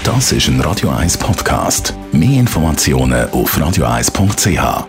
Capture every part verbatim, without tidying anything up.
Das ist ein Radio eins Podcast. Mehr Informationen auf radio eins punkt c h.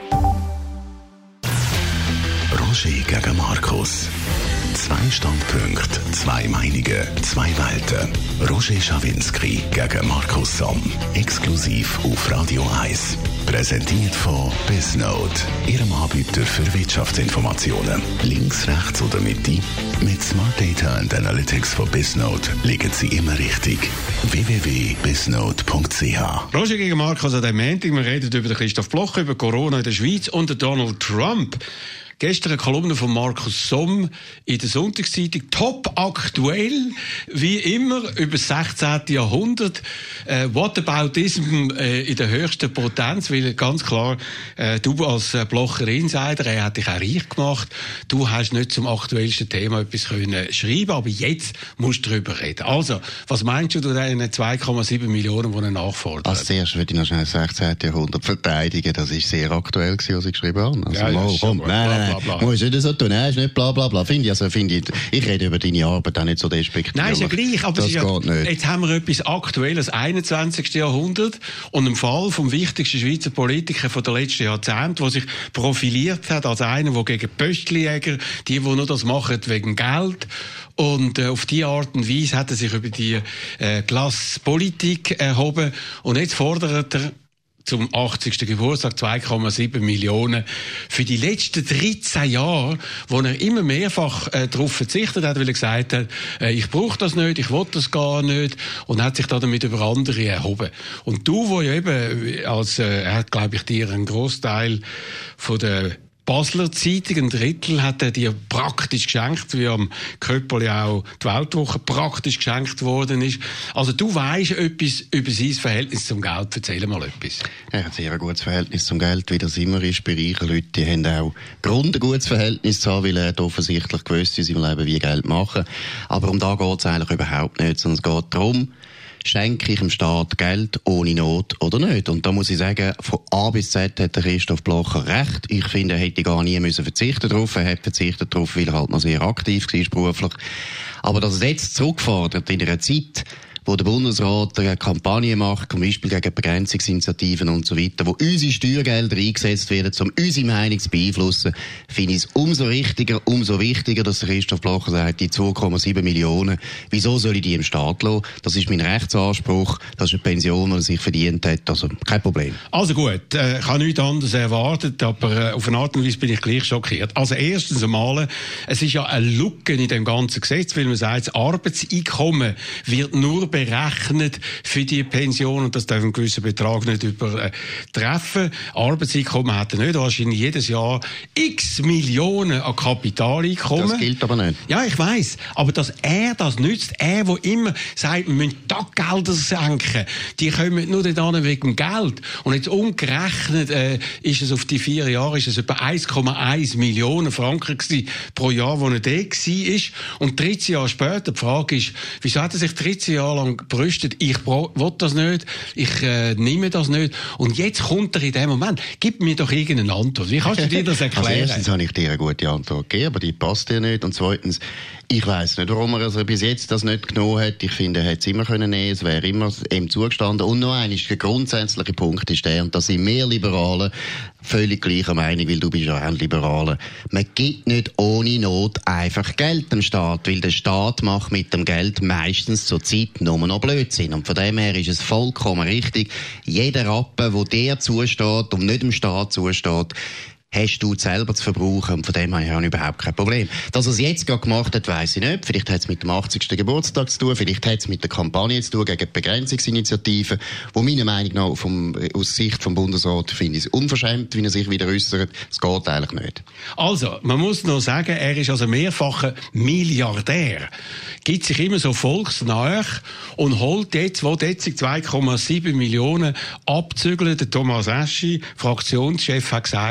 Roger gegen Markus. Zwei Standpunkte, zwei Meinungen, zwei Welten. Roger Schawinski gegen Markus Somm. Exklusiv auf Radio eins. Präsentiert von Bisnote, Ihrem Anbieter für Wirtschaftsinformationen. Links, rechts oder Mitte? Mit Smart Data and Analytics von Bisnote liegen Sie immer richtig. w w w punkt bisnote punkt c h. Roger gegen Markus an dem Montag. Wir reden über den Christoph Bloch, über Corona in der Schweiz und den Donald Trump. Gestern eine Kolumne von Markus Somm in der Sonntagszeitung. Top aktuell, wie immer, über das sechzehnte Jahrhundert. Äh, Whataboutism äh, in der höchsten Potenz, weil ganz klar, äh, du als äh, Blocher Insider, er hat dich auch reich gemacht. Du hast nicht zum aktuellsten Thema etwas können schreiben, aber jetzt musst du darüber reden. Also, was meinst du, du deine zwei Komma sieben Millionen, die er nachfordert? Als erstes würde ich noch schnell das sechzehnte Jahrhundert verteidigen. Das war sehr aktuell, was ich geschrieben habe. Also, ja, mal, ja, komm, nein, nein, Bla, bla. muss nicht so tun, nein, ist nicht bla bla bla. Finde ich, also finde ich, ich rede über deine Arbeit auch nicht so despektierlich. Nein, ist ja gleich, aber das es ist geht ja, nicht. Jetzt haben wir etwas Aktuelles, einundzwanzigsten Jahrhundert und im Fall vom wichtigsten Schweizer Politiker von der letzten Jahrzehnte, der sich profiliert hat als einer, der gegen Pöstchenjäger, die, die nur das machen wegen Geld, und äh, auf diese Art und Weise hat er sich über die äh, Klasspolitik erhoben und jetzt fordert er zum achtzigsten Geburtstag zwei Komma sieben Millionen für die letzten dreizehn Jahre, wo er immer mehrfach äh, darauf verzichtet hat, weil er gesagt hat, äh, ich brauche das nicht, ich will das gar nicht, und hat sich da damit über andere erhoben. Und du, wo ja eben, als, äh, er hat, glaube ich, dir einen Großteil von der Basler Zeitung, ein Drittel, hat er dir praktisch geschenkt, wie am Köppeli auch die Weltwoche praktisch geschenkt worden ist. Also du weisst etwas über sein Verhältnis zum Geld. Erzähl mal etwas. Er hat ein sehr gutes Verhältnis zum Geld, wie das immer ist bei reichen Leuten. Die haben auch Grund, ein gutes Verhältnis zu haben, weil er hat offensichtlich gewusst in seinem Leben, wie Geld machen. Aber um da geht es eigentlich überhaupt nicht, sondern es geht darum, schenke ich dem Staat Geld ohne Not oder nicht? Und da muss ich sagen, von A bis Z hat der Christoph Blocher recht. Ich finde, er hätte gar nie müssen verzichten darauf. Er hat verzichtet darauf, weil er halt noch sehr aktiv war beruflich. Aber dass er jetzt zurückfordert in einer Zeit, wo der Bundesrat eine Kampagne macht, zum Beispiel gegen Begrenzungsinitiativen und so weiter, wo unsere Steuergelder eingesetzt werden, um unsere Meinung zu beeinflussen, finde ich es umso richtiger, umso wichtiger, dass der Christoph Blocher sagt, die zwei Komma sieben Millionen, wieso soll ich die im Staat lassen? Das ist mein Rechtsanspruch, das ist eine Pension, die er sich verdient hat, also kein Problem. Also gut, äh, ich habe nichts anderes erwartet, aber äh, auf eine Art und Weise bin ich gleich schockiert. Also erstens einmal, es ist ja eine Lücke in dem ganzen Gesetz, weil man sagt, das Arbeitseinkommen wird nur berechnet für die Pension, und das darf einen gewissen Betrag nicht übertreffen. Arbeitseinkommen hat er nicht, wahrscheinlich jedes Jahr x Millionen an Kapitaleinkommen. Das gilt aber nicht. Ja, ich weiss, aber dass er das nützt, er, der immer sagt, wir müssen da Gelder senken, die kommen nur dann wegen Geld. Und jetzt umgerechnet äh, ist es auf die vier Jahre ist es etwa eins Komma eins Millionen Franken gewesen pro Jahr, wo er da war. Und dreizehn Jahre später, die Frage ist, wieso hat er sich dreizehn Jahre lang gerüstet, ich will das nicht, ich äh, nehme das nicht, und jetzt kommt er in dem Moment. Gib mir doch irgendeine Antwort. Wie kannst du dir das erklären? Also erstens habe ich dir eine gute Antwort gegeben, aber die passt dir nicht, und zweitens, ich weiss nicht, warum er also bis jetzt das nicht genommen hat. Ich finde, er hätte es immer können nehmen, es wäre immer ihm zugestanden. Und noch einmal, der grundsätzliche Punkt ist der, und da sind wir Liberalen völlig gleicher Meinung, weil du bist ja ein Liberaler. Man gibt nicht ohne Not einfach Geld dem Staat, weil der Staat macht mit dem Geld meistens zur Zeit nur noch Blödsinn. Und von dem her ist es vollkommen richtig, jeder Rappen, der dir zusteht und nicht dem Staat zusteht, hast du selber zu verbrauchen, und von dem her habe ich überhaupt kein Problem. Dass er es jetzt gerade gemacht hat, weiss ich nicht. Vielleicht hat es mit dem achtzigsten Geburtstag zu tun, vielleicht hat es mit der Kampagne zu tun gegen die Begrenzungsinitiative, wo meiner Meinung nach vom, aus Sicht vom Bundesrat finde ich es unverschämt, wie er sich wieder äußert. Es geht eigentlich nicht. Also, man muss noch sagen, er ist also mehrfacher Milliardär, gibt sich immer so volksnah und holt jetzt, wo jetzt zwei Komma sieben Millionen abzügeln. Der Thomas Eschi, Fraktionschef, hat gesagt,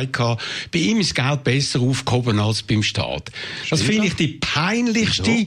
Bei ihm ist das Geld besser aufgehoben als beim Staat. Das finde ich die peinlichste, Wieso?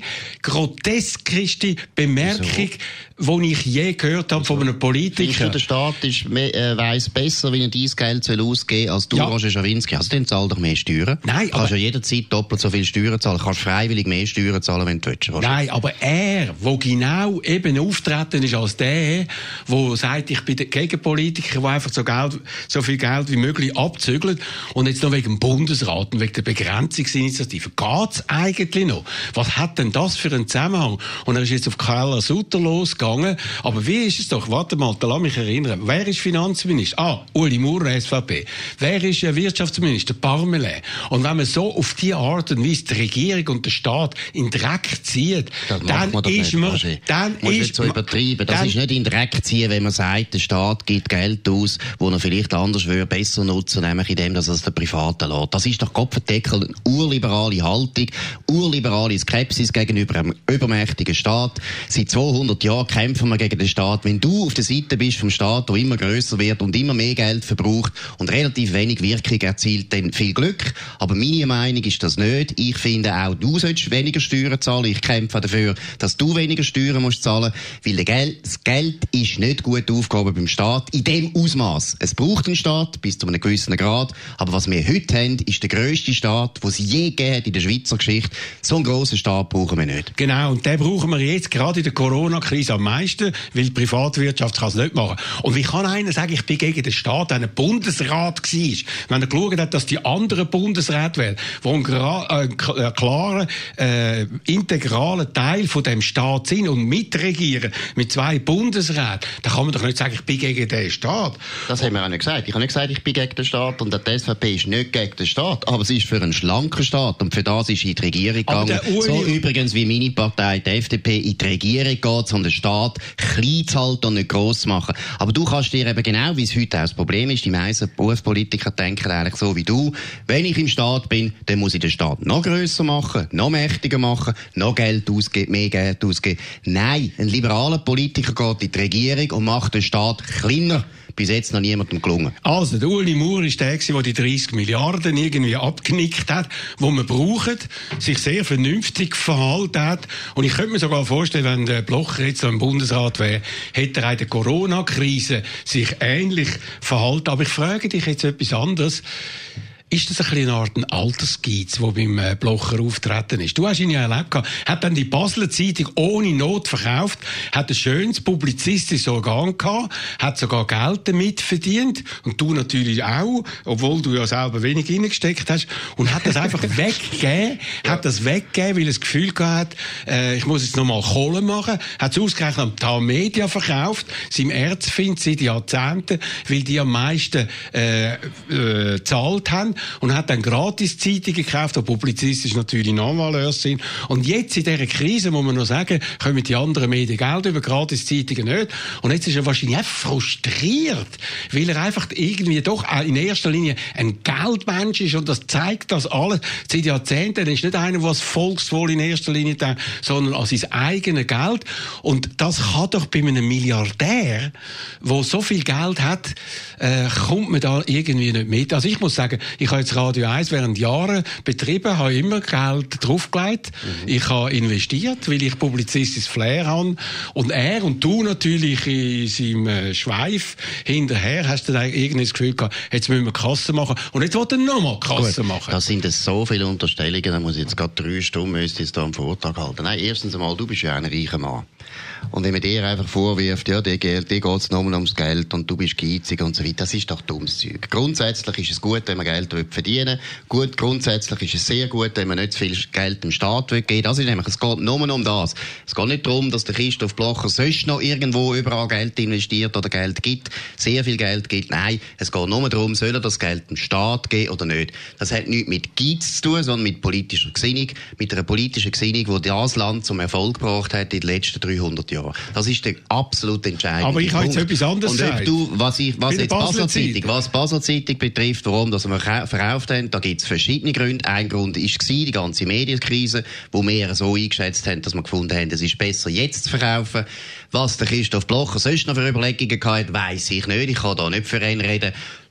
groteskeste Bemerkung, die ich je gehört habe Wieso? von einem Politiker. Findest du, der Staat ist, äh, weiss besser, wie er dein Geld soll ausgeben soll, als du, ja. Roger Schawinski? Also dann zahl doch mehr Steuern. Nein, du kannst ja jederzeit doppelt so viel Steuern zahlen. Du kannst freiwillig mehr Steuern zahlen, wenn du willst. Nein, aber er, der genau eben auftreten ist als der, der sagt, ich bin der Gegenpolitiker, der einfach so, Geld, so viel Geld wie möglich abzügelt und jetzt noch wegen dem Bundesrat und wegen der Begrenzungsinitiative. Geht's eigentlich noch? Was hat denn das für einen Zusammenhang? Und er ist jetzt auf Carla Sutter losgegangen. Aber wie ist es doch? Warte mal, da lass mich erinnern. Wer ist Finanzminister? Ah, Uli Maurer, S V P. Wer ist Wirtschaftsminister? Parmelin. Und wenn man so auf die Art und Weise die Regierung und der Staat in den Dreck zieht, dann man ist man... Dann man ist so übertrieben. Das ist nicht in den Dreck ziehen, wenn man sagt, der Staat gibt Geld aus, wo er vielleicht anders würde, besser nutzen, nämlich in dem, dass er es den Privaten lässt. Das ist doch Kopfendeckel, eine urliberale Haltung, urliberale Skepsis gegenüber einem übermächtigen Staat. Seit zweihundert Jahren kämpfen wir gegen den Staat. Wenn du auf der Seite bist vom Staat, der immer grösser wird und immer mehr Geld verbraucht und relativ wenig Wirkung erzielt, dann viel Glück. Aber meine Meinung ist das nicht. Ich finde auch, du solltest weniger Steuern zahlen. Ich kämpfe dafür, dass du weniger Steuern musst zahlen, weil das Geld ist nicht gut aufgehoben beim Staat in dem Ausmaß. Es braucht einen Staat bis zu einem gewissen Grad, aber was wir heute haben, ist der grösste Staat, den es je gegeben hat in der Schweizer Geschichte. So einen grossen Staat brauchen wir nicht. Genau, und den brauchen wir jetzt gerade in der Corona-Krise am meisten, weil die Privatwirtschaft kann es nicht machen. Und wie kann einer sagen, ich bin gegen den Staat, der ein Bundesrat war, wenn er geschaut hat, dass die anderen Bundesräte wählen, die einen äh, klaren, äh, integralen Teil von dem Staat sind und mitregieren mit zwei Bundesräten, dann kann man doch nicht sagen, ich bin gegen den Staat. Das haben wir auch nicht gesagt. Ich habe nicht gesagt, ich bin gegen den Staat und die S V P ist nicht gegen den Staat, aber sie ist für einen schlanken Staat und für das ist sie in die Regierung gegangen. So übrigens wie meine Partei, die F D P, in die Regierung geht, um den Staat klein zu halten und nicht gross zu machen. Aber du kannst dir eben genau, wie es heute auch das Problem ist, die meisten Berufspolitiker denken eigentlich so wie du, wenn ich im Staat bin, dann muss ich den Staat noch grösser machen, noch mächtiger machen, noch Geld ausgeben, mehr Geld ausgeben. Nein, ein liberaler Politiker geht in die Regierung und macht den Staat kleiner. Bis jetzt noch niemandem gelungen. Also, der Uli Maurer ist der, der die dreißig Milliarden irgendwie abgenickt hat, die man braucht, sich sehr vernünftig verhalten hat. Und ich könnte mir sogar vorstellen, wenn der Blocher jetzt so im Bundesrat wäre, hätte er in der Corona-Krise sich ähnlich verhalten. Aber ich frage dich jetzt etwas anderes. Ist das ein bisschen eine Art Altersgeiz, der beim Blocher auftreten ist? Du hast ihn ja erlebt. Hat dann die Basler Zeitung ohne Not verkauft, hat ein schönes publizistisches Organ gehabt, hat sogar Geld damit verdient. Und du natürlich auch, obwohl du ja selber wenig reingesteckt hast. Und hat das einfach weggegeben, hat das weggegeben, weil er das Gefühl gehabt hat, äh, ich muss jetzt nochmal Kohle machen. Hat es ausgerechnet am Tamedia verkauft, seinem Erzfeind seit Jahrzehnten, weil die am meisten äh, äh, zahlt haben. Und hat dann gratis Zeitungen gekauft, die publizistisch natürlich Normaleurs sind. Und jetzt in dieser Krise, muss man noch sagen, kommen die anderen Medien Geld über gratis Zeitungen nicht. Und jetzt ist er wahrscheinlich auch frustriert, weil er einfach irgendwie doch in erster Linie ein Geldmensch ist. Und das zeigt das alles seit Jahrzehnten. Er ist nicht einer, der das Volkswohl in erster Linie denkt, sondern an sein eigenes Geld. Und das kann doch bei einem Milliardär, der so viel Geld hat, äh, kommt man da irgendwie nicht mit. Also ich muss sagen, ich habe jetzt Radio eins während Jahren betrieben, habe immer Geld draufgelegt. Mhm. Ich habe investiert, weil ich publizistisches Flair habe. Und er und du natürlich in seinem Schweif hinterher hast du dann irgendwie das Gefühl gehabt, jetzt müssen wir Kasse machen. Und jetzt will er nochmal Kasse Gut, machen. Das sind so viele Unterstellungen, da muss ich jetzt gerade drei Stunden müsste jetzt da einen Vortrag halten. Nein, erstens einmal, du bist ja ein reicher Mann. Und wenn man dir einfach vorwirft, ja, dir geht es nur ums Geld und du bist geizig und so weiter, das ist doch dummes Zeug. Grundsätzlich ist es gut, wenn man Geld verdienen will. Gut, grundsätzlich ist es sehr gut, wenn man nicht zu viel Geld dem Staat geben will. Das ist nämlich, es geht nur um das. Es geht nicht darum, dass der Christoph Blocher sonst noch irgendwo überall Geld investiert oder Geld gibt, sehr viel Geld gibt. Nein, es geht nur darum, soll er das Geld dem Staat geben oder nicht. Das hat nichts mit Geiz zu tun, sondern mit politischer Gesinnung, mit einer politischen Gesinnung, die das Land zum Erfolg gebracht hat in den letzten dreihundert Jahren. Das ist der absolut entscheidende Aber ich habe jetzt etwas anderes gesagt. Und du, was, ich, was jetzt Basler Zeitung, was Basler Zeitung betrifft, warum das wir verkauft haben, da gibt es verschiedene Gründe. Ein Grund war die ganze Medienkrise, wo wir so eingeschätzt haben, dass wir gefunden haben, es ist besser jetzt zu verkaufen. Was der Christoph Blocher sonst noch für Überlegungen hatte, weiss ich nicht. Ich kann da nicht für ihn reden.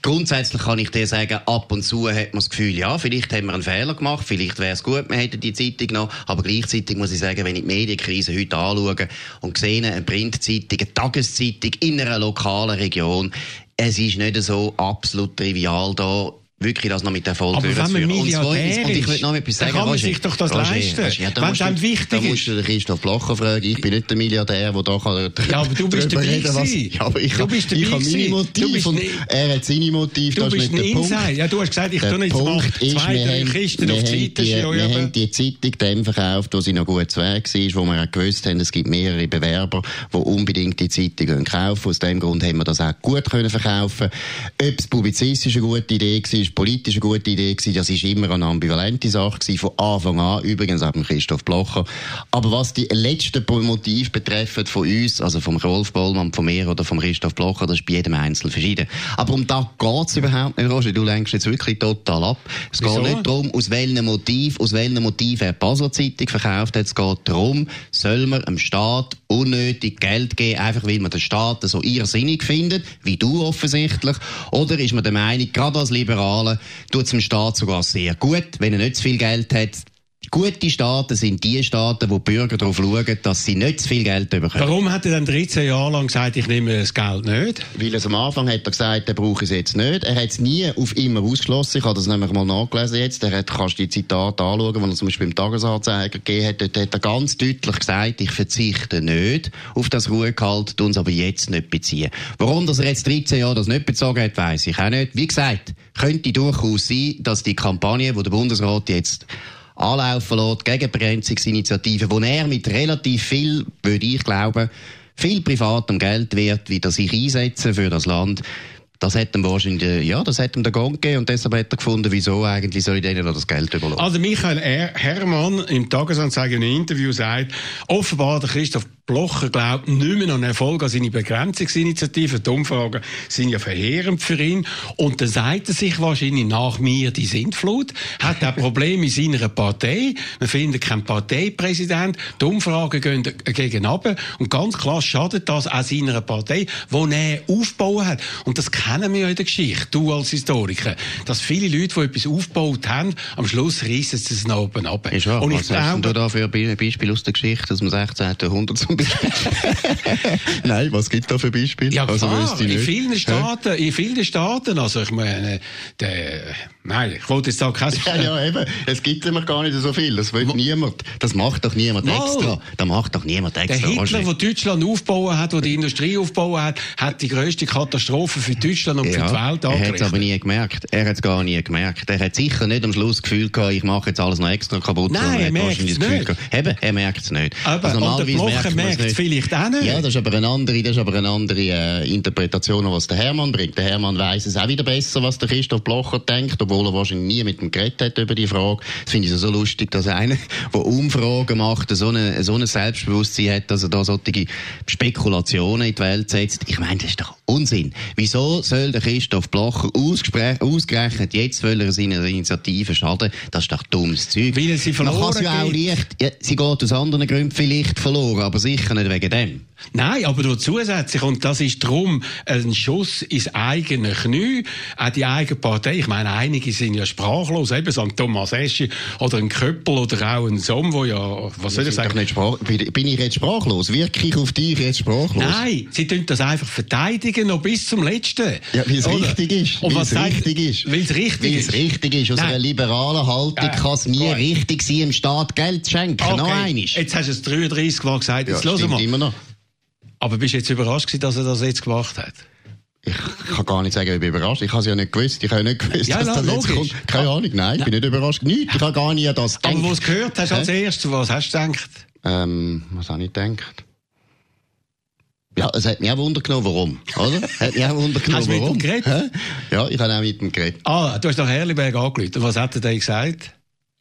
Grundsätzlich kann ich dir sagen, ab und zu hat man das Gefühl, ja, vielleicht haben wir einen Fehler gemacht, vielleicht wäre es gut, wir hätten die Zeitung noch, aber gleichzeitig muss ich sagen, wenn ich die Medienkrise heute anschaue und sehe, eine Printzeitung, eine Tageszeitung in einer lokalen Region, es ist nicht so absolut trivial da, wirklich das noch mit Erfolg durchzuführen. Aber wenn man Milliardär und, und ich will noch etwas sagen, dann kann man Roger, sich doch das Roger, leisten, Roger, ja, wenn es einem wichtig da ist. Da musst du den Christoph Blocher fragen, ich bin nicht der Milliardär, der da kann... Ja, aber du bist dabei reden, was, ja, aber ich habe meine Motive und er hat seine Motive, du das bist ist nicht der Inside. Punkt. Ja, du hast gesagt, ich der tue jetzt Punkt mal ist, zwei, drei Kisten auf die Seite. Wir haben die Zeitung dann verkauft, wo sie noch gut zu Weg war, wo wir auch gewusst haben, es gibt mehrere Bewerber, die unbedingt die Zeitung kaufen. Aus dem Grund haben wir das auch gut können verkaufen. Ob es publizistisch eine gute Idee war, politisch eine gute Idee war, das ist immer eine ambivalente Sache gewesen, von Anfang an, übrigens auch mit Christoph Blocher. Aber was die letzten Motive betreffen von uns, also vom Rolf Bollmann, von mir oder vom Christoph Blocher, das ist bei jedem Einzelnen verschieden. Aber um das geht es überhaupt nicht, Roger. Du lenkst jetzt wirklich total ab. Es Wieso? geht nicht darum, aus welchem Motiv, aus welchem Motiv er die Basler Zeitung verkauft hat. Es geht darum, soll man dem Staat unnötig Geld geben, einfach weil man den Staat so irrsinnig findet, wie du offensichtlich, oder ist man der Meinung, gerade als Liberale, tut es dem Staat sogar sehr gut, wenn er nicht zu viel Geld hat. Gute Staaten sind die Staaten, wo die Bürger darauf schauen, dass sie nicht zu viel Geld bekommen. Warum hat er dann dreizehn Jahre lang gesagt, ich nehme das Geld nicht? Weil es am Anfang hat er gesagt, er brauche es jetzt nicht. Er hat es nie auf immer ausgeschlossen. Ich habe das nämlich mal nachgelesen jetzt. Er hat, kannst du die Zitate anschauen, die er zum Beispiel im Tagesanzeiger gegeben hat. Dort hat er ganz deutlich gesagt, ich verzichte nicht auf das Ruhegehalt, tun es aber jetzt nicht beziehen. Warum dass er jetzt dreizehn Jahre das nicht bezogen hat, weiss ich auch nicht. Wie gesagt, könnte durchaus sein, dass die Kampagne, die der Bundesrat jetzt anlaufen lässt, gegen Begrenzungsinitiativen, wo er mit relativ viel, würde ich glauben, viel privatem Geld wird, wie er sich einsetzen für das Land. Das hat ihm wahrscheinlich, ja, das hat ihm den Gang gegeben und deshalb hat er gefunden, wieso eigentlich soll ich denen das Geld überlassen. Also Michael Herrmann im Tagesanzeiger in einem Interview sagt, offenbar der Christoph Blocher glaubt nicht mehr an Erfolg an seine Begrenzungsinitiative. Die Umfragen sind ja verheerend für ihn. Und dann sagt er sich wahrscheinlich nach mir die Sintflut, hat auch Probleme in seiner Partei. Wir finden keinen Parteipräsident. Die Umfragen gehen gegen runter. Und ganz klar schadet das auch seiner Partei, die er aufgebaut hat. Und das kennen wir ja in der Geschichte, du als Historiker, dass viele Leute, die etwas aufgebaut haben, am Schluss reissen sie es nach oben ab. Ist wahr. Und ich was hast glaube, du da für ein Beispiel aus der Geschichte aus dem sechzehnten Jahrhundert zum Beispiel? Nein, was gibt es da für Beispiele? Ja, also, klar, in vielen Staaten, in vielen Staaten, also ich meine, der, nein, ich wollte jetzt da kein... Ja, ja, eben, es gibt immer gar nicht so viel, das will niemand, das macht doch niemand Mal. extra, das macht doch niemand extra. Der Hitler, der Deutschland aufgebaut hat, der die Industrie aufgebaut hat, hat die grösste Katastrophe für Deutschland und ja, für die Welt angerichtet. Er hat es aber nie gemerkt, er hat es gar nie gemerkt. Er hat sicher nicht am Schluss das Gefühl gehabt, ich mache jetzt alles noch extra kaputt. Nein, er merkt es nicht. Eben, er merkt es nicht. Aber also und der Blocher merkt es vielleicht auch nicht. Ja, das ist aber eine andere, das ist aber eine andere äh, Interpretation, was der Hermann bringt. Der Hermann weiss es auch wieder besser, was der Christoph Blocher denkt, obwohl er wahrscheinlich nie mit ihm geredet hat über die Frage. Das finde ich so lustig, dass einer, der Umfragen macht, so ein so eine Selbstbewusstsein hat, dass er da solche Spekulationen in die Welt setzt. Ich meine, das ist doch Unsinn. Wieso soll der Christoph Blocher ausgerechnet jetzt will er seiner Initiative schaden? Das ist doch dummes Zeug. Weil sie verloren Man kann sie auch leicht, ja, sie geht aus anderen Gründen vielleicht verloren, aber sicher nicht wegen dem. Nein, aber nur zusätzlich, und das ist darum ein Schuss ins eigene Knie, auch die eigene Partei. Ich meine, einige sind ja sprachlos, eben so ein Thomas Eschi oder ein Köppel oder auch ein Somm, wo ja, was soll ich sagen? Nicht sprach- bin ich jetzt sprachlos? Wirke ich auf dich jetzt sprachlos? Nein, sie tun das einfach verteidigen, noch bis zum Letzten. Ja, weil es Oder? richtig ist. Und Weil was es sagt- richtig ist. Weil es richtig Weil ist. es richtig ist. Aus Nein. einer liberalen Haltung Ja, kann es nie gut. richtig sein, dem Staat Geld zu schenken. Noch einmal. Jetzt hast du es dreiunddreißig Mal gesagt, Ja, jetzt hören stimmt mal. immer noch. Aber bist du jetzt überrascht gewesen, dass er das jetzt gemacht hat? Ich kann gar nicht sagen, ich bin überrascht. Ich habe es ja nicht gewusst. Ich habe ja nicht gewusst, Ja, dass na, das jetzt logisch. kommt. Keine Ahnung. Nein, ich bin nicht überrascht. Nicht. Ich habe gar nicht an das gedacht. Aber wo du es gehört hast als erstes, was hast du gedacht? Ähm, was habe ich gedacht? Ja, es hat mich auch Wunder genommen, warum, oder? Hat mich auch Wunder genommen, Hast du mit warum. ihm geredet? Hä? Ja, ich habe auch mit ihm geredet. Ah, du hast nach Herliberg angerufen. Und was hat er denn gesagt?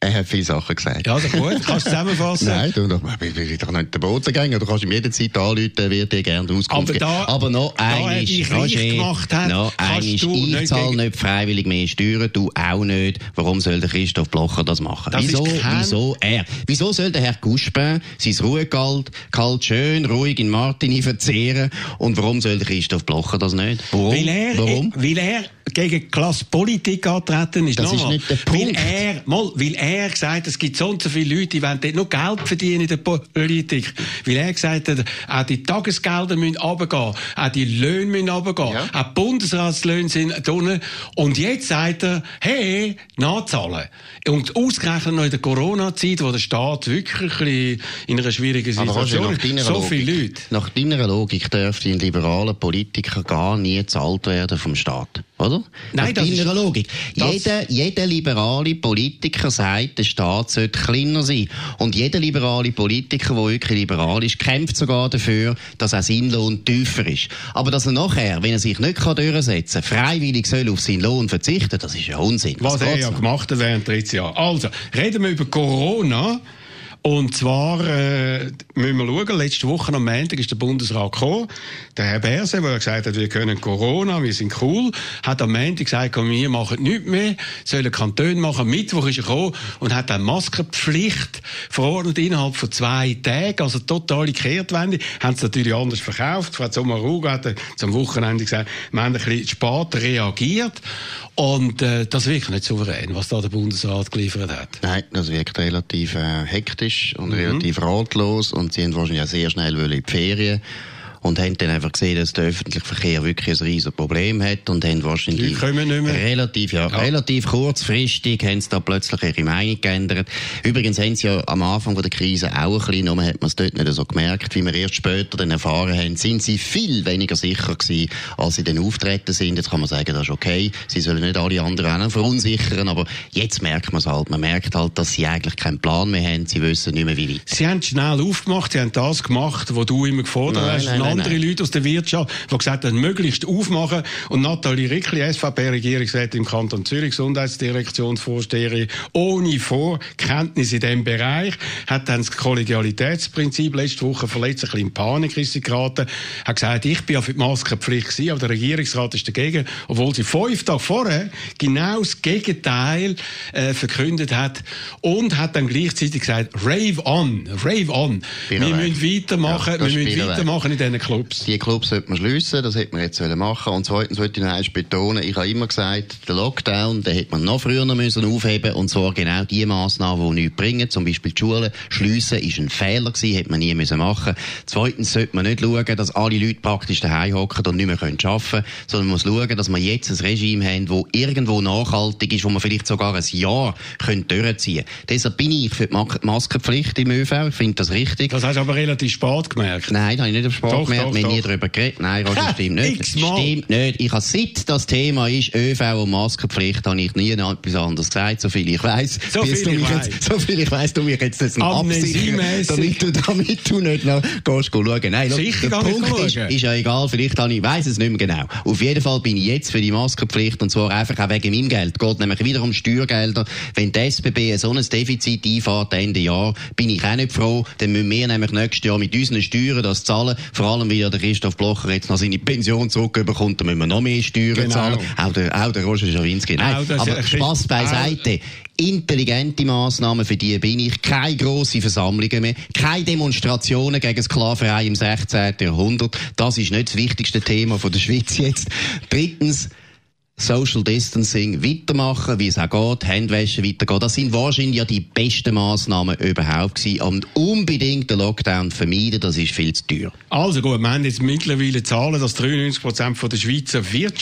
Er hat viele Sachen gesagt. Ja, also gut, kannst du zusammenfassen? Nein, du will ich doch nicht den Boden gehen. Du kannst ihm jederzeit anrufen, wird dir gerne Auskunft geben. Da, Aber noch einmal, gemacht hat, noch einmal, ich zahle nicht, nicht freiwillig mehr Steuern, du auch nicht. Warum soll der Christoph Blocher das machen? Das wieso, kein... wieso er? Wieso soll der Herr Guspin sein Ruhegehalt kalt schön, ruhig in Martini verzehren? Und warum soll der Christoph Blocher das nicht? Warum? Weil er, warum? Weil er gegen Klasspolitik antreten ist. Das ist nicht der Punkt. Weil er, mal, weil er gesagt hat, es gibt so und so viele Leute, die wollen dort nur Geld verdienen in der Politik. Weil er gesagt hat, auch die Tagesgelder müssen runtergehen, auch die Löhne müssen runtergehen, ja. Auch die Bundesratslöhne sind unten. Und jetzt sagt er, hey, nachzahlen. Und ausgerechnet noch in der Corona-Zeit, wo der Staat wirklich in einer schwierigen Situation ist, so Logik, viele Leute. Nach deiner Logik dürfte ein liberaler Politiker gar nie gezahlt werden vom Staat. Oder? Nein, Nach das deiner ist, Logik. Jeder, jeder liberale Politiker sagt, der Staat sollte kleiner sein. Und jeder liberale Politiker, der wirklich liberal ist, kämpft sogar dafür, dass auch sein Lohn tiefer ist. Aber dass er nachher, wenn er sich nicht durchsetzen kann, freiwillig soll auf seinen Lohn verzichten, das ist ja Unsinn. Was, Was er ja noch? gemacht hat während dreizehn Jahren. Also, reden wir über Corona. Und zwar äh, müssen wir schauen, letzte Woche am Montag ist der Bundesrat gekommen. Der Herr Berse, der gesagt hat, wir können Corona, wir sind cool, hat am Montag gesagt, wir machen nichts mehr, sollen Kantone machen. Mittwoch ist er gekommen und hat eine Maskenpflicht verordnet innerhalb von zwei Tagen, also totale Kehrtwende. Haben es natürlich anders verkauft. Frau Sommaruga hat am Wochenende gesagt, wir haben ein bisschen spät reagiert. Und äh, das wirkt nicht souverän, was da der Bundesrat geliefert hat. Nein, das wirkt relativ äh, hektisch und mhm. relativ ratlos. Und sie haben wahrscheinlich auch sehr schnell in die Ferien. Und haben dann einfach gesehen, dass der öffentliche Verkehr wirklich ein riesen Problem hat und haben wahrscheinlich relativ, ja, ja. relativ kurzfristig haben sie da plötzlich ihre Meinung geändert. Übrigens haben sie ja am Anfang der Krise auch ein bisschen, nur hat man es dort nicht so gemerkt, wie wir erst später dann erfahren haben, sind sie viel weniger sicher gewesen, als sie dann auftreten sind. Jetzt kann man sagen, das ist okay, sie sollen nicht alle anderen auch verunsichern, aber jetzt merkt man es halt. Man merkt halt, dass sie eigentlich keinen Plan mehr haben, sie wissen nicht mehr, wie weit. Sie haben schnell aufgemacht, sie haben das gemacht, was du immer gefordert nein, hast. Nein, nein, andere Leute aus der Wirtschaft, die gesagt haben, möglichst aufmachen. Und Nathalie Rickli, S V P-Regierungsrätin im Kanton Zürich, Gesundheitsdirektionsvorsteherin, ohne Vorkenntnis in diesem Bereich, hat dann das Kollegialitätsprinzip letzte Woche verletzt, ein bisschen in Panik ist sie geraten, hat gesagt, ich bin ja für die Maskenpflicht gewesen, aber der Regierungsrat ist dagegen, obwohl sie fünf Tage vorher genau das Gegenteil äh, verkündet hat und hat dann gleichzeitig gesagt, rave on, rave on. Wir müssen weitermachen, ja, wir müssen weitermachen in diesen Clubs. Die Clubs sollte man schliessen, das hätte man jetzt machen sollen. Und zweitens wollte ich noch eins betonen, ich habe immer gesagt, der Lockdown, den hätte man noch früher noch müssen aufheben und zwar genau die Massnahmen, die nichts bringen, zum Beispiel die Schulen schliessen, ist ein Fehler gewesen, hätte man nie müssen machen. Zweitens sollte man nicht schauen, dass alle Leute praktisch daheim hocken und nicht mehr arbeiten können, sondern man muss schauen, dass wir jetzt ein Regime haben, das irgendwo nachhaltig ist, wo man vielleicht sogar ein Jahr durchziehen können. Deshalb bin ich für die Maskenpflicht im ÖV, ich finde das richtig. Das hast du aber relativ spät gemerkt. Nein, das habe ich nicht auf spät doch, gemerkt, doch, wir haben doch. nie darüber geredet. Nein, Roger, stimmt nicht. Stimmt nicht. Ich habe, seit das Thema ist ÖV und Maskenpflicht, habe ich nie etwas anderes gesagt, so viel ich weiss. So viel ich weiss. So viel ich weiss, du mich jetzt das absichern, damit du, damit du nicht noch gehst schauen. Nein, look, Sicher der Punkt ist, ist ja egal, vielleicht habe ich, weiss es nicht mehr genau. Auf jeden Fall bin ich jetzt für die Maskenpflicht und zwar einfach auch wegen meinem Geld. Es geht nämlich wieder um Steuergelder. Wenn die S B B so ein Defizit einfährt Ende Jahr, bin ich auch nicht froh, dann müssen wir nämlich nächstes Jahr mit unseren Steuern das zahlen, vor allem weil ja der Christoph Blocher jetzt noch seine Pension zurückbekommt, dann müssen wir noch mehr Steuern genau. zahlen. Auch der, auch der Roger Schawinski. Nein, aber Spass beiseite. Intelligente Massnahmen, für die bin ich. Keine grossen Versammlungen mehr. Keine Demonstrationen gegen Sklaverei im sechzehnten Jahrhundert. Das ist nicht das wichtigste Thema von der Schweiz jetzt. Drittens, Social Distancing weitermachen, wie es auch geht, Handwaschen weitergehen. Das sind wahrscheinlich ja die besten Massnahmen überhaupt gewesen. Und unbedingt den Lockdown vermeiden, das ist viel zu teuer. Also gut, wir haben jetzt mittlerweile Zahlen, dass dreiundneunzig Prozent von der Schweizer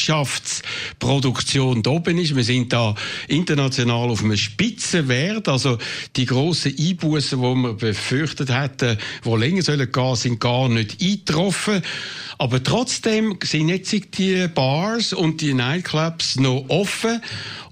Wirtschaftsproduktion da oben ist. Wir sind da international auf einem Spitzenwert. Also die grossen Einbußen, die man befürchtet hätten, die länger sollen gehen, sind gar nicht eingetroffen. Aber trotzdem sind jetzt die Bars und die Nightclubs noch offen.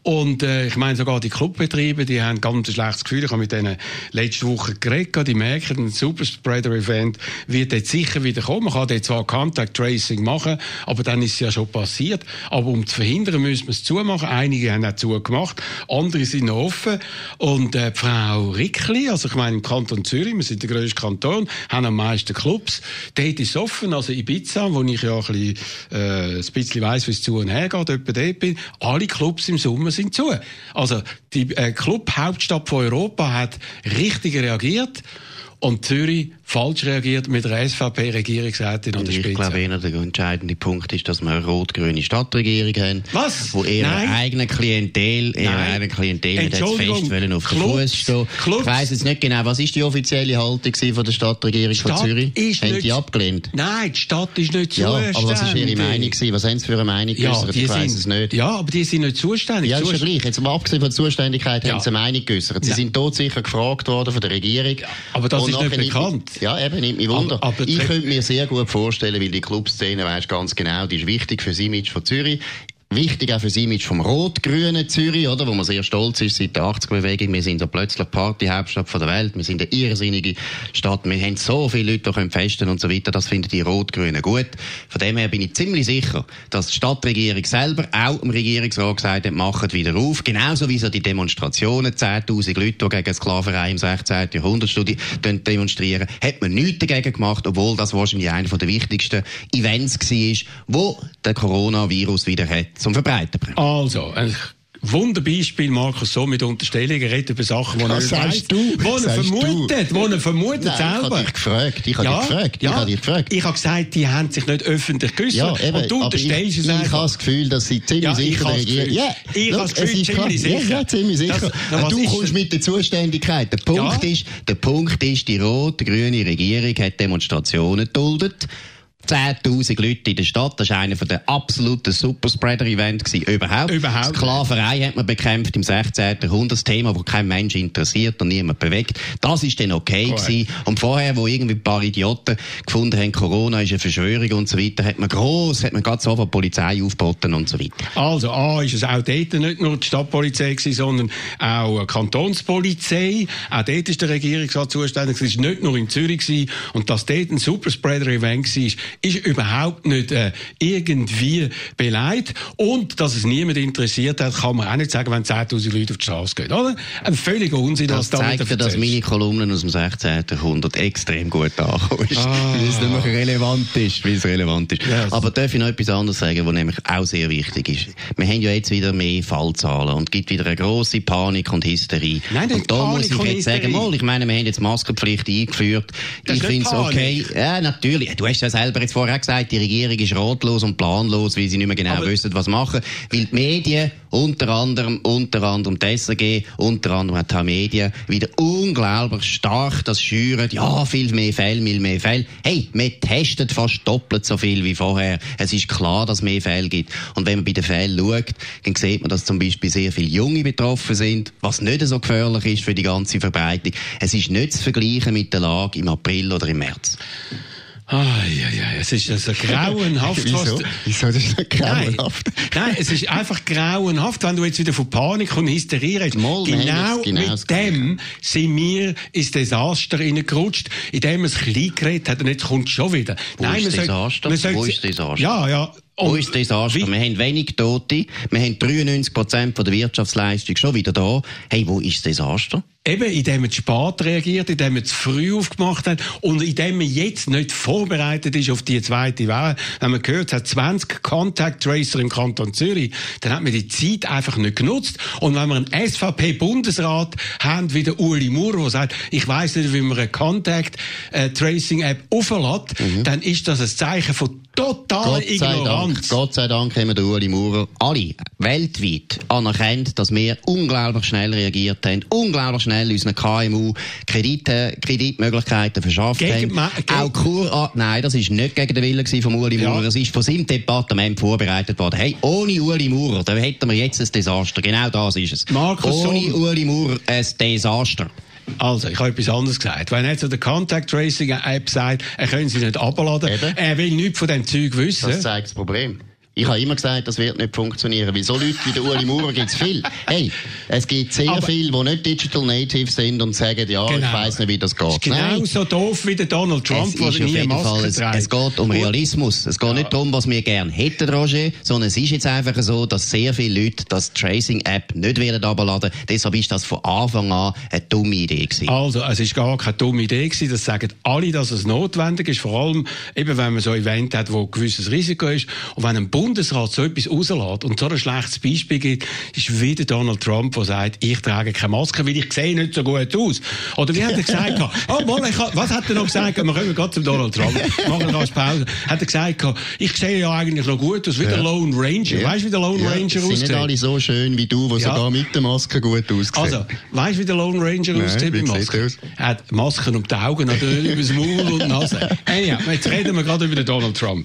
Und äh, ich meine, sogar die Clubbetriebe, die haben ganz ein schlechtes Gefühl. Ich habe mit denen letzte Woche geredet. Die merken, ein Superspreader-Event wird jetzt sicher wieder kommen. Man kann dort zwar Contact Tracing machen, aber dann ist es ja schon passiert. Aber um zu verhindern, müssen wir es zumachen. Einige haben auch zugemacht, andere sind noch offen. Und äh, Frau Rickli, also ich meine im Kanton Zürich, wir sind der grösste Kanton, haben am meisten Clubs. Dort ist es offen, also Ibiza, wo ich ja ein bisschen, äh, ein bisschen weiss, wie es zu und her geht, etwa dort bin. Alle Clubs im Sommer sind zu. Also die äh, Club-Hauptstadt von Europa hat richtig reagiert und Zürich falsch reagiert mit der S V P-Regierungsrätin an der Spitze. Ich glaube, einer der entscheidende Punkt ist, dass wir eine rot-grüne Stadtregierung haben. Was? Wo ihre Nein. eigene Klientel, ihre Nein. eigene Klientel mit jetzt fest wollen auf den Clubs. Fuß stehen. Clubs. Ich weiss jetzt nicht genau, was ist die offizielle Haltung von der Stadtregierung Stadt von Zürich? ist Haben nicht, die abgelehnt? Nein, die Stadt ist nicht Ja, zuständig. aber was ist ihre Meinung gewesen? Was haben sie für eine Meinung Ja, geäußert? die Ich weiss sind, es nicht. Ja, aber die sind nicht zuständig. Ja, ist ja Zust- gleich. Jetzt mal abgesehen von der Zuständigkeit Ja. haben sie eine Meinung geäußert. Sie Ja. sind dort sicher gefragt worden von der Regierung. aber das Und ist nicht nachher nimmt bekannt. mich- Ja, eben, nimmt mich Wunder. Aber- aber ich die- könnte mir sehr gut vorstellen, weil die Clubszene, weisst ganz genau, die ist wichtig für das Image von Zürich. Wichtig auch für das Image vom rot-grünen Zürich, oder? Wo man sehr stolz ist seit der achtziger-Bewegung. Wir sind ja plötzlich Party-Hauptstadt der Welt. Wir sind eine irrsinnige Stadt. Wir haben so viele Leute, die können festen und so weiter. Das finden die Rot-Grünen gut. Von dem her bin ich ziemlich sicher, dass die Stadtregierung selber auch dem Regierungsrat gesagt hat, macht wieder auf. Genauso wie so die Demonstrationen, zehntausend Leute, die gegen Sklaverei im sechzehnten Jahrhundert demonstrieren, hat man nichts dagegen gemacht, obwohl das wahrscheinlich einer der wichtigsten Events war, wo der Coronavirus wieder hat zum Verbreiten bringen. Also, ein Wunderbeispiel, Markus, so mit Unterstellungen, redet über Sachen, die er Was nicht sagst weiss, du? die er Sagst vermutet, die er vermutet Nein, selber. ich habe dich gefragt. Ich habe Ja, dich gefragt. Ich ja. habe dich gefragt. Ich habe gesagt, die haben sich nicht öffentlich geäussert. Ja, eben, und du aber ich, unterstellst es ich einfach. habe das Gefühl, dass sie ziemlich Ja, ich sicher habe der das Gefühl. Regierung... Ja, Ich schau, habe das es Gefühl, ist klar. ziemlich Ja, sicher. ja, ziemlich sicher. Das- na, was du ist kommst denn- mit der Zuständigkeit. Der Punkt, Ja. ist, der Punkt ist, die rot-grüne Regierung hat Demonstrationen geduldet. zehntausend Leute in der Stadt, das war einer der absoluten Superspreader-Events überhaupt. Überhaupt. Sklaverei hat man bekämpft im sechzehnten Jahrhundert, das Thema, das kein Mensch interessiert und niemand bewegt. Das ist dann okay Correct. gewesen. Und vorher, wo irgendwie ein paar Idioten gefunden haben, Corona ist eine Verschwörung und so weiter, hat man gross, hat man gerade so von Polizei aufgeboten und so weiter. Also, A, ist es auch dort nicht nur die Stadtpolizei gewesen, sondern auch die Kantonspolizei. Auch dort ist der Regierungsrat zuständig. Es war nicht nur in Zürich gewesen. Und dass dort ein Superspreader-Event war, ist überhaupt nicht äh, irgendwie beleidigt. Und dass es niemand interessiert hat, kann man auch nicht sagen, wenn zehntausend Leute auf die Straße gehen, oder? Ein völliger Unsinn, Das was da zeigt wieder ja, dass erzählst. meine Kolumnen aus dem sechzehnten Jahrhundert extrem gut angekommen ist. Ah. Weil es nämlich relevant ist. Weil es relevant ist. Yes. Aber darf ich noch etwas anderes sagen, was nämlich auch sehr wichtig ist? Wir haben ja jetzt wieder mehr Fallzahlen und es gibt wieder eine grosse Panik und Hysterie. Nein, nicht und da Panik muss ich und jetzt sagen, Hysterie. mal, ich meine, wir haben jetzt Maskenpflicht eingeführt. Das ich ist nicht finde es okay. Panik. Ja, natürlich. Du hast ja selber jetzt vorher gesagt, die Regierung ist ratlos und planlos, weil sie nicht mehr genau Aber- wissen, was machen. Weil die Medien, unter anderem, unter anderem die S R G, unter anderem auch die Medien, wieder unglaublich stark das schüren. Ja, viel mehr Fälle, viel mehr Fälle. Hey, wir testen fast doppelt so viel wie vorher. Es ist klar, dass es mehr Fälle gibt. Und wenn man bei den Fällen schaut, dann sieht man, dass zum Beispiel sehr viele Junge betroffen sind, was nicht so gefährlich ist für die ganze Verbreitung. Es ist nicht zu vergleichen mit der Lage im April oder im März. Ah, ja, ja, es ist also grauenhaft. Wieso? was du- Wieso? Das ist nicht grauenhaft. Nein, nein, es ist einfach grauenhaft, wenn du jetzt wieder von Panik und Hysterie redest. Mal, wir haben Genau jetzt genau das mit dem sind wir ins Desaster reingerutscht, indem es klein geredet hat und jetzt kommt es schon wieder. Wo nein, ist man soll- Desaster? man soll- Wo ist Desaster? Ja, ja. Wo Und ist das Desaster? wie- Wir haben wenig Tote, wir haben dreiundneunzig Prozent von der Wirtschaftsleistung schon wieder da. Hey, wo ist das Desaster? Eben, indem man zu spät reagiert, indem man zu früh aufgemacht hat und indem man jetzt nicht vorbereitet ist auf die zweite Welle. Wenn man gehört, es hat zwanzig Contact Tracer im Kanton Zürich, dann hat man die Zeit einfach nicht genutzt. Und wenn wir einen S V P-Bundesrat haben, wie der Ueli Maurer, der sagt, ich weiss nicht, wie man eine Contact äh, Tracing App auflädt, mhm. dann ist das ein Zeichen von totaler Gott sei Ignoranz. Dank, Gott sei Dank haben wir den Ueli Maurer alle weltweit anerkannt, dass wir unglaublich schnell reagiert haben, unglaublich schnell unseren K M U Kredite, Kreditmöglichkeiten verschafft Gegen, haben. gegen, Auch Kur, ah, nein, das ist nicht gegen den Willen von Ueli Ja. Maurer, es ist von seinem Departement vorbereitet worden. Hey, ohne Ueli Maurer, da hätten wir jetzt ein Desaster. Genau das ist es. Markus, ohne so- Ueli Maurer ein Desaster. Also, ich habe etwas anderes gesagt. Wenn jetzt so der Contact Tracing App sagt, er können sie nicht abladen, Eben. er will nichts von dem Zeug wissen. Das zeigt das Problem. Ich habe immer gesagt, das wird nicht funktionieren, weil so Leute wie der Uli Maurer gibt es viel. Hey, es gibt sehr aber viele, die nicht Digital Native sind und sagen, ja, genau. ich weiss nicht, wie das geht. Genau Nein. so doof wie der Donald Trump, der nie eine Maske trägt. Es geht um Realismus. Es geht ja. nicht darum, was wir gerne hätten, Roger, sondern es ist jetzt einfach so, dass sehr viele Leute das Tracing-App nicht werden runterladen. Deshalb ist das von Anfang an eine dumme Idee gewesen. Also, es ist gar keine dumme Idee gewesen. Das sagen alle, dass es notwendig ist. Vor allem, eben, wenn man so ein Event hat, wo ein gewisses Risiko ist. Und wenn ein Bundesrat so etwas rauslässt und so ein schlechtes Beispiel gibt, ist wieder Donald Trump, der sagt, ich trage keine Maske, weil ich sehe nicht so gut aus. Oder wie hat er gesagt? oh, mal, ich, was hat er noch gesagt? Wir kommen gerade zum Donald Trump. Machen wir als Pause. Hat er gesagt, ich sehe ja eigentlich noch gut aus, wie der ja. Lone Ranger. Ja. Weißt du, wie der Lone ja, Ranger aussieht? Sind nicht alle so schön wie du, die ja. sogar mit der Maske gut aussehen. Also, weißt du, wie der Lone Ranger aussieht mit Maske? Er hat Masken um die Augen, natürlich über das Maul und die Nase. Hey, ja, jetzt reden wir gerade über den Donald Trump.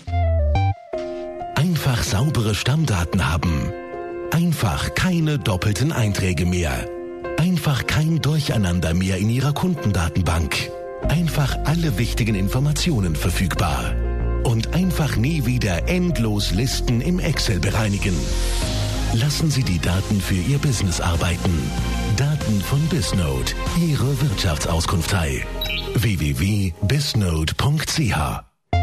Einfach saubere Stammdaten haben. Einfach keine doppelten Einträge mehr. Einfach kein Durcheinander mehr in Ihrer Kundendatenbank. Einfach alle wichtigen Informationen verfügbar. Und einfach nie wieder endlos Listen im Excel bereinigen. Lassen Sie die Daten für Ihr Business arbeiten. Daten von Bisnode, Ihre Wirtschaftsauskunftei. w w w punkt bisnode punkt c h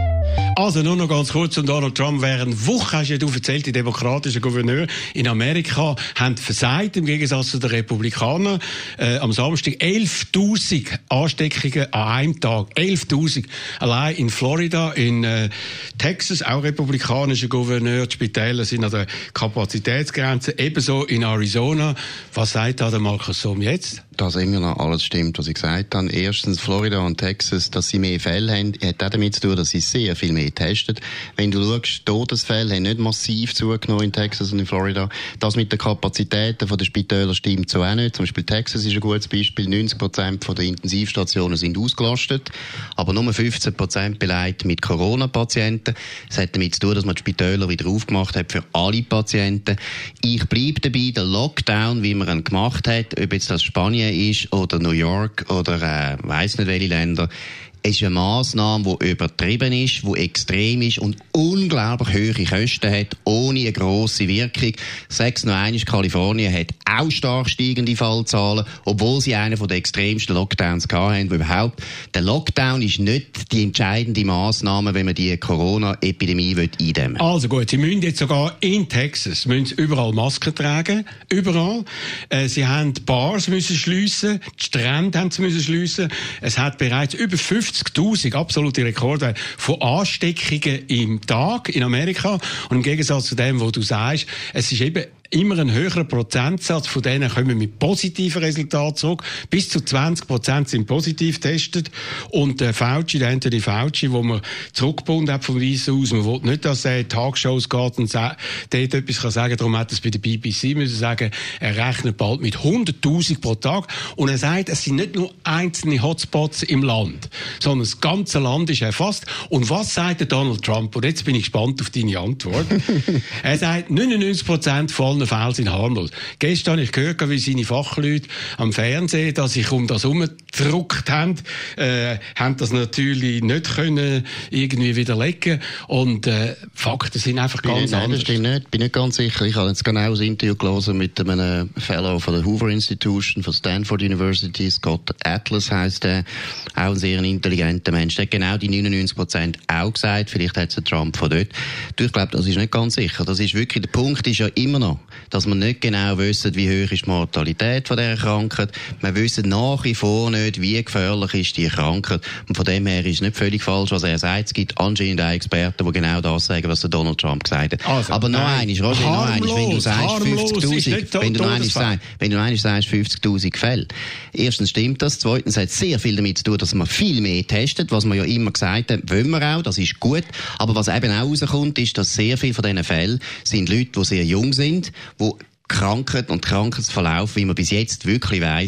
Also nur noch ganz kurz zum Donald Trump. Während Woche, hast ja du erzählt, die demokratischen Gouverneure in Amerika haben versagt, im Gegensatz zu den Republikanern. Äh, am Samstag elftausend Ansteckungen an einem Tag. elftausend. Allein in Florida, in äh, Texas, auch republikanische Gouverneure. Die Spitäler sind an der Kapazitätsgrenze. Ebenso in Arizona. Was sagt da der Markus Somm jetzt? Dass immer noch alles stimmt, was ich gesagt habe. Erstens, Florida und Texas, dass sie mehr Fälle haben, hat auch damit zu tun, dass sie sehr viel mehr testen. Wenn du schaust, Todesfälle haben nicht massiv zugenommen in Texas und in Florida. Das mit den Kapazitäten der Spitäler stimmt so auch nicht. Zum Beispiel Texas ist ein gutes Beispiel. neunzig Prozent der Intensivstationen sind ausgelastet, aber nur fünfzehn Prozent belegt mit Corona-Patienten. Das hat damit zu tun, dass man die Spitäler wieder aufgemacht hat für alle Patienten. Ich bleibe dabei, der Lockdown, wie man ihn gemacht hat, ob jetzt das Spanien ist oder New York oder äh, weiss nicht welche Länder, es ist eine Massnahme, die übertrieben ist, die extrem ist und unglaublich hohe Kosten hat, ohne eine grosse Wirkung. Sechs noch einmal, Kalifornien hat auch stark steigende Fallzahlen, obwohl sie einen der extremsten Lockdowns hatten, die überhaupt. Der Lockdown ist nicht die entscheidende Massnahme, wenn man die Corona-Epidemie eindämmen will. Also gut, sie müssen jetzt sogar in Texas müssen sie überall Masken tragen, überall. Äh, sie haben die Bars müssen schliessen, die Strände haben sie müssen schliessen. Es hat bereits über fünfzigtausend absolute Rekorde von Ansteckungen im Tag in Amerika. Und im Gegensatz zu dem, was du sagst, es ist eben immer ein höherer Prozentsatz von denen kommen mit positiven Resultaten zurück. Bis zu zwanzig Prozent sind positiv getestet. Und der Fauci, der Anthony Fauci, wo man zurückgebunden hat vom Weißen Haus, man will nicht, dass er in Talkshows geht und dort etwas kann sagen. Darum hat er es bei der B B C müssen sagen, er rechnet bald mit hunderttausend pro Tag. Und er sagt, es sind nicht nur einzelne Hotspots im Land, sondern das ganze Land ist erfasst. Und was sagt der Donald Trump? Und jetzt bin ich gespannt auf deine Antwort. Er sagt, neunundneunzig Prozent von allen Fälle sind harmlos. Gestern habe ich gehört, wie seine Fachleute am Fernsehen, dass sich um das herumgedruckt haben, äh, haben das natürlich nicht können irgendwie widerlegen. Und äh, Fakten sind einfach bin ganz anders. Das stimmt nicht. Bin nicht ganz sicher. Ich habe jetzt genau ein Interview gelesen mit einem Fellow von der Hoover Institution, von Stanford University, Scott Atlas heisst er, auch ein sehr intelligenter Mensch. Der hat genau die neunundneunzig Prozent auch gesagt. Vielleicht hat es der Trump von dort. Ich glaube, das ist nicht ganz sicher. Das ist wirklich, der Punkt ist ja immer noch, dass man nicht genau wissen, wie hoch ist die Mortalität von dieser Krankheit. Wir wissen nach wie vor nicht, wie gefährlich ist die Krankheit. Und von dem her ist es nicht völlig falsch, was er sagt. Es gibt anscheinend auch Experten, die genau das sagen, was der Donald Trump gesagt hat. Also, aber noch eines, Roger, noch eines, wenn du sagst fünfzigtausend, wenn du noch eines sagst, wenn du noch eines sagst fünfzigtausend Fälle. Erstens stimmt das. Zweitens hat es sehr viel damit zu tun, dass man viel mehr testet, was man ja immer gesagt hat, wollen wir auch, das ist gut. Aber was eben auch rauskommt, ist, dass sehr viele von diesen Fällen sind Leute, die sehr jung sind, wo Krankheit und Krankheitsverlauf, wie man bis jetzt wirklich weiss,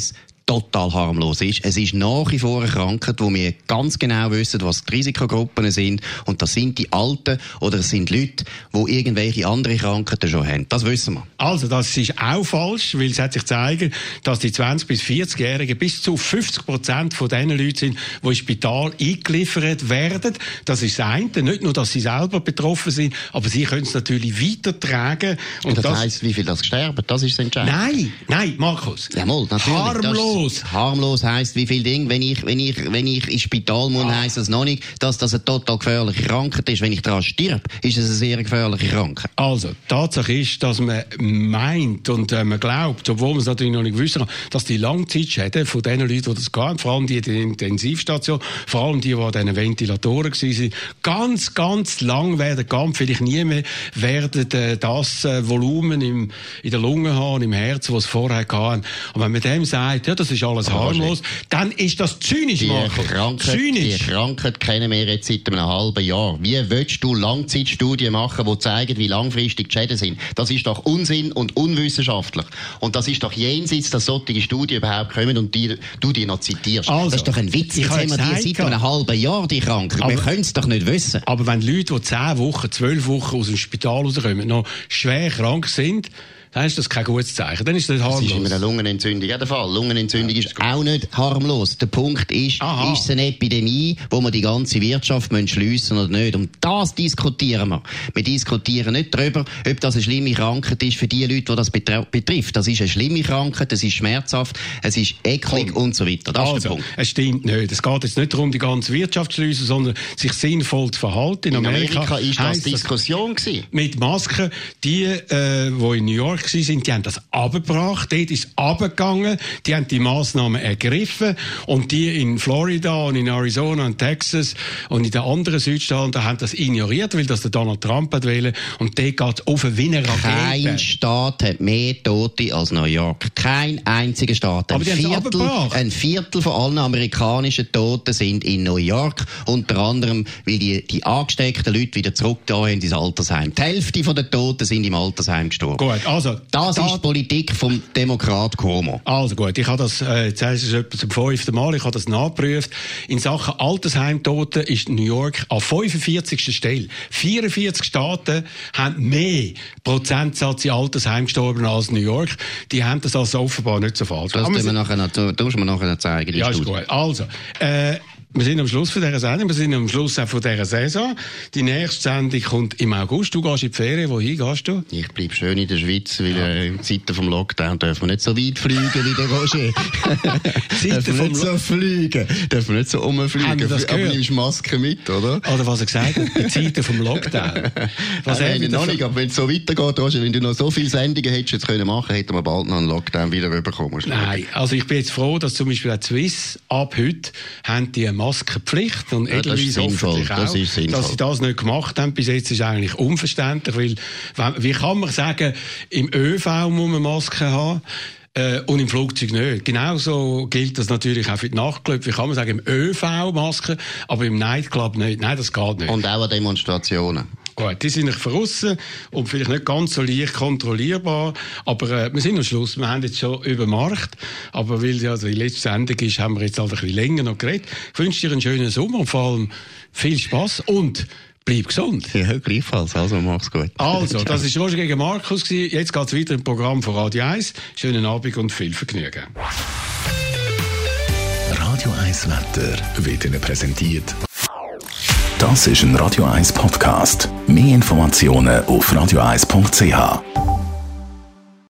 total harmlos ist. Es ist nach wie vor eine Krankheit, wo wir ganz genau wissen, was die Risikogruppen sind. Und das sind die Alten oder es sind Leute, die irgendwelche andere Krankheiten schon haben. Das wissen wir. Also, das ist auch falsch, weil es hat sich gezeigt, dass die zwanzig- bis vierzig-Jährigen bis zu fünfzig Prozent von den Leuten sind, die ins Spital eingeliefert werden. Das ist das eine. Nicht nur, dass sie selber betroffen sind, aber sie können es natürlich weitertragen. Und das, das heisst, wie viel das sterben, das ist das Entscheidende. Nein, nein, Markus. Jawohl, natürlich. Harmlos. Das, harmlos heisst, wie viel Ding, wenn ich, wenn ich, wenn ich ins Spital muss, ah. heisst das noch nicht, dass das eine total gefährliche Krankheit ist. Wenn ich daran stirb, ist es eine sehr gefährliche Krankheit. Also, Tatsache ist, dass man meint und äh, man glaubt, obwohl man es natürlich noch nicht wissen kann, dass die Langzeitschäden von den Leuten, die das gehen, vor allem die in der Intensivstation, vor allem die, die an diesen Ventilatoren waren, ganz, ganz lang werden gehen, vielleicht nie mehr werden äh, das äh, Volumen im, in der Lunge haben, im Herz, was es vorher hatten. Und wenn man dem sagt, ja, das ist alles harmlos, dann ist das zynisch, die Markus. Krankheit, zynisch. Die Krankheit kennen wir jetzt seit einem halben Jahr. Wie willst du Langzeitstudien machen, die zeigen, wie langfristig die Schäden sind? Das ist doch Unsinn und unwissenschaftlich. Und das ist doch jenseits, dass solche Studien überhaupt kommen und die, du die noch zitierst. Also, das ist doch ein Witz. Jetzt haben wir die seit einem halben Jahr, die Krankheit. Aber, wir können es doch nicht wissen. Aber wenn Leute, die zehn Wochen, zwölf Wochen aus dem Spital rauskommen, noch schwer krank sind, dann ist das kein gutes Zeichen. Dann ist das harmlos. Das ist in einer Lungenentzündung auch der Fall. Lungenentzündung ja, ist, ist auch nicht harmlos. Der Punkt ist, Aha. ist es eine Epidemie, wo wir die ganze Wirtschaft schliessen oder nicht? Und das diskutieren wir. Wir diskutieren nicht darüber, ob das eine schlimme Krankheit ist für die Leute, die das betrifft. Das ist eine schlimme Krankheit, es ist schmerzhaft, es ist eklig und, und so weiter. Das also, ist der Punkt. Es stimmt nicht. Es geht jetzt nicht darum, die ganze Wirtschaft zu schliessen, sondern sich sinnvoll zu verhalten. In, in Amerika, Amerika ist das Diskussion gewesen. Mit Masken. Die, äh, die in New York sind, die haben das abgebracht, dort ist es abgegangen, die haben die Massnahmen ergriffen und die in Florida und in Arizona und Texas und in den anderen Südstaaten haben das ignoriert, weil das der Donald Trump hat wollen und dort geht es auf wie eine Rakete. Kein Staat hat mehr Tote als New York. Kein einziger Staat. Ein, Aber die Viertel, ein Viertel von allen amerikanischen Toten sind in New York, unter anderem, weil die, die angesteckten Leute wieder zurück da haben ins Altersheim. Die Hälfte der Toten sind im Altersheim gestorben. Gut, also das Das ist die Politik vom Demokrat Cuomo. Also gut, ich habe das, äh, jetzt heisst es etwa zum fünften Mal, ich habe das nachgeprüft. In Sachen Altersheimtoten ist New York an fünfundvierzigster Stelle. vierundvierzig Staaten haben mehr Prozentsatz in Altersheim gestorben als New York. Die haben das also offenbar nicht so falsch. Das tun wir nachher noch, tun wir nachher noch zeigen. Die ja, Studie. ist gut. Also, äh, wir sind am Schluss von dieser Sendung, wir sind am Schluss auch von dieser Saison. Die nächste Sendung kommt im August. Du gehst in die Ferien, wohin gehst du? Ich bleibe schön in der Schweiz, weil ja. äh, in Zeiten vom Lockdown dürfen wir nicht so weit fliegen wie der Roger. Dürfen wir nicht so fliegen, dürfen wir nicht so rumfliegen. Haben wir das aber gehört? nimmst Maske mit, oder? Oder was er gesagt hat, die Zeiten vom Lockdown. Was Nein, nein, noch nicht, aber wenn es so weitergeht, Roger, wenn du noch so viele Sendungen hättest jetzt können machen, hätten wir bald noch einen Lockdown wieder bekommen. Nein, also ich bin jetzt froh, dass zum Beispiel auch die Swiss ab heute haben die Maskenpflicht und ja, Edelweiss hoffentlich auch, das ist dass sie das nicht gemacht haben. Bis jetzt ist eigentlich unverständlich, weil wie kann man sagen, im ÖV muss man Masken haben, Äh, und im Flugzeug nicht. Genauso gilt das natürlich auch für die Nachtclubs. Wie kann man sagen, im ÖV Masken, aber im Nightclub nicht. Nein, das geht nicht. Und auch an Demonstrationen. Gut, die sind nicht verrissen und vielleicht nicht ganz so leicht kontrollierbar, aber äh, wir sind am Schluss, wir haben jetzt schon übermarkt, aber weil ja also die letzte Sendung ist, haben wir jetzt halt ein bisschen länger noch geredet. Ich wünsche dir einen schönen Sommer und vor allem viel Spass und bleib gesund. Ja, gleichfalls, also mach's gut. Also, das war Roger gegen Markus gewesen. Jetzt geht's weiter im Programm von Radio eins. Schönen Abend und viel Vergnügen. Radio eins Wetter wird Ihnen präsentiert. Das ist ein Radio eins Podcast. Mehr Informationen auf radio eins punkt c h.